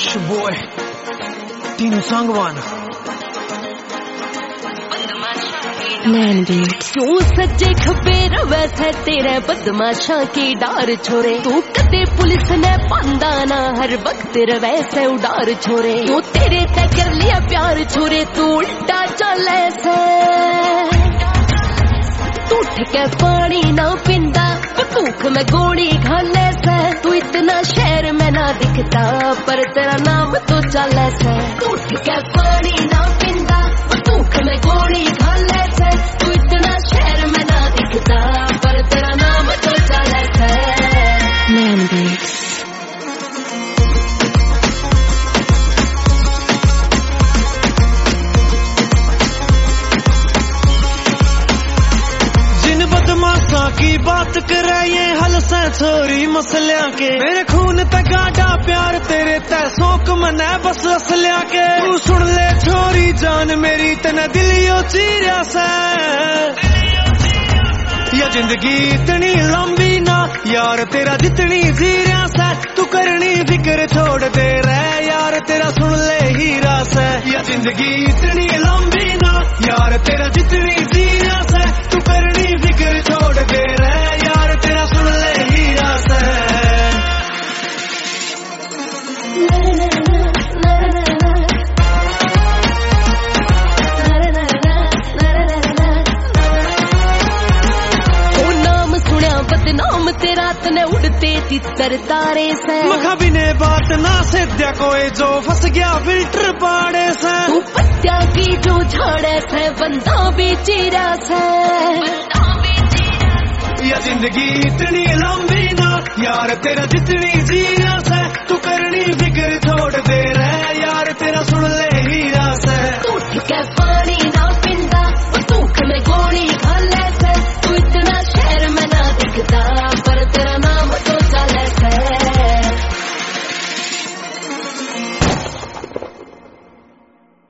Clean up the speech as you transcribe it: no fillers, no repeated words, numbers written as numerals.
boy, Tinu Sangwan. क्यों सज्जे खब्बे वैसे तेरे बदमाशा की डार छोरे, तू कदे पुलिस ने पांदा ना हर वक्त वैसे उडार छोरे, तू तेरे ते कर लिया प्यार छोरे, तू उल्टा चले से तू ठके पानी ना पिंदा बंदूक में गोली घाले से, तू इतना शहर में ना दिखता पर तेरा नाम तो चले से, तू ठके पानी ना पिंदा बंदूक में गोली घाले से, तू इतना शहर में ना दिखता पर तेरा नाम तो चले से। जिन बदमाशा की बात करे ये हल से छोरी मसलिया के, मेरे खून तक गाड़ा प्यार तेरे तै शौक मने बस असलिया के, तू सुन ले छोरी जान मेरी तने दिलियो चीरिया से, या जिंदगी इतनी लंबी ना यार तेरा जितनी जीरिया से, तू करनी फिक्र छोड़ दे रहे यार तेरा सुन ले हीरा से, या जिंदगी इतनी लंबी ना यार तेरा जितनी जीरिया से, तू करनी फिक्र छोड़ दे रहे यार तेरा सुन ले हीरा से। बदनाम तेरा तने उड़ते तितर तारे से, मखा बिने बात ना सिद्ध्या कोई जो फंस गया फिल्टर पाड़े से, तू पत्या की जो झाड़े से बंदा भी चीरा से, या जिंदगी इतनी लंबी ना यार तेरा जितनी जीरा